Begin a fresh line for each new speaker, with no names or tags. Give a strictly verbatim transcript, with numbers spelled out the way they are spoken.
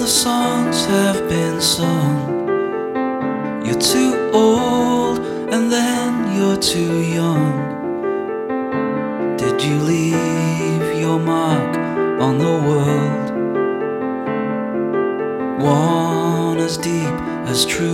songs have been sung. You're too old and then you're too young. Did you leave your mark on the world? One as deep as true